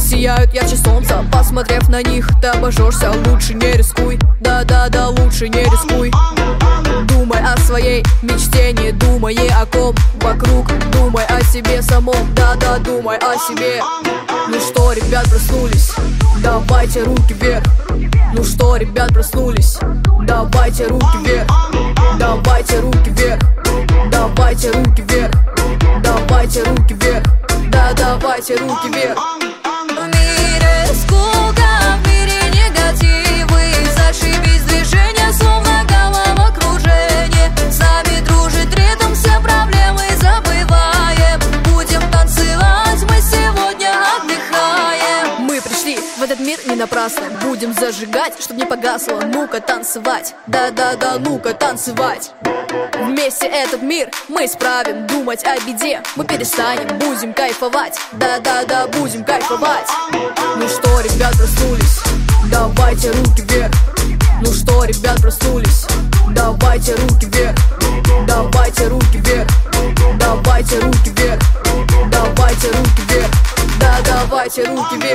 сияют ярче солнца. Посмотрев на них, ты обожжешься. Лучше не рискуй, да-да-да, лучше не рискуй. Думай о своей мечте, не думай ни о ком вокруг. Думай о себе самом, да-да, думай о себе. Ну что, ребят, проснулись? Давайте руки вверх. Ну что, ребят, проснулись? Давайте руки вверх. Давайте руки вверх. Давайте руки вверх. Давайте руки вверх. Да, давайте руки вверх. В мире скука, в мире негативы. Зашибись движение, словно головокружение. С нами дружит ритм, все проблемы забываем. Будем танцевать, мы сегодня отдыхаем. Мы пришли в этот мир не напрасно. Будем зажигать, чтоб не погасло. Ну-ка танцевать, да-да-да, ну-ка танцевать. Вместе этот мир мы исправим. Думать о беде мы перестанем. Будем кайфовать, да-да-да, будем кайфовать. Ну что, ребят, проснулись? Давайте руки вверх. Ну что, ребят, проснулись? Давайте руки вверх. Давайте руки вверх. Давайте руки вверх. Давайте руки вверх. Да, давайте руки вверх.